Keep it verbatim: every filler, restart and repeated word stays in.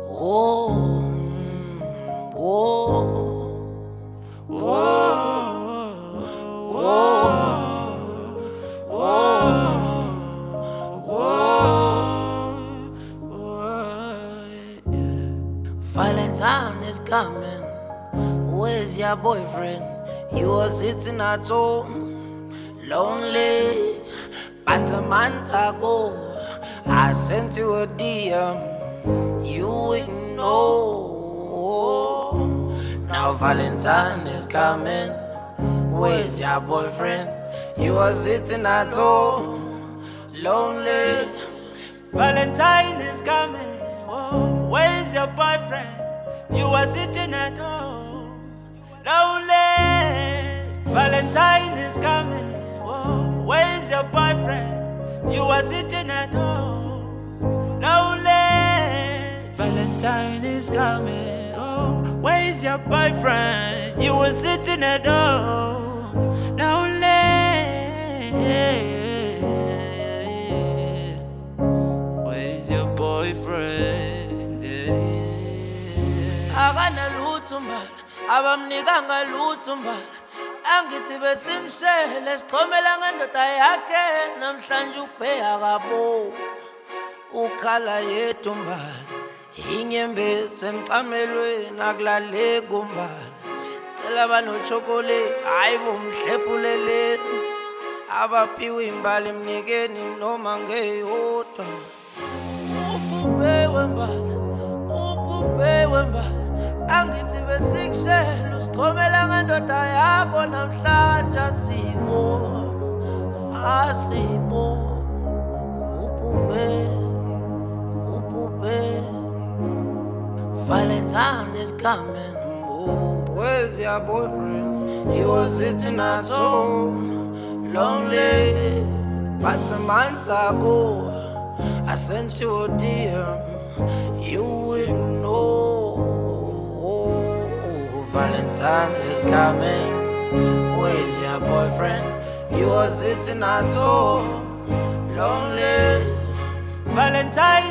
Whoa, whoa, whoa, whoa, whoa, whoa. Valentine is coming. Where's your boyfriend? You are sitting at home, lonely. But a month ago, I sent you a D M. You ignore. Now Valentine is coming. Where's your boyfriend? You are sitting at home, lonely. Valentine is coming. Oh, where's your boyfriend? You are sitting at home, lonely. Valentine is coming. Oh, where's your boyfriend? You are sitting at home, lonely. Valentine is coming. Oh, where's your boyfriend? You were sitting at home, lonely. Where's your boyfriend? Akana lutho mbala, abamnikanga lutho mbala. Angithi besimshele sichomela ngendoda yakhe namhlanje ubheya kabo. Ukhala yedwa mbala, inyembezi emcamelweni akulale kumbala. Cela banochocolate, hayi bomhlephuleleni. Abaphiwe imbali emnikeni noma ngeyodwa. Ubhubhe wembala, ubhubhe wembala. Angithi besikushela usichomela ngendoda yakho namhlanje asibona, asibona. Ubhubhe, ubhubhe. Valentine is coming. Oh, where's your boyfriend? He was sitting at home, lonely. But a month ago, I sent you a D M. You ignore. Valentine is coming. Where's your boyfriend? You are sitting at home, lonely. Valentine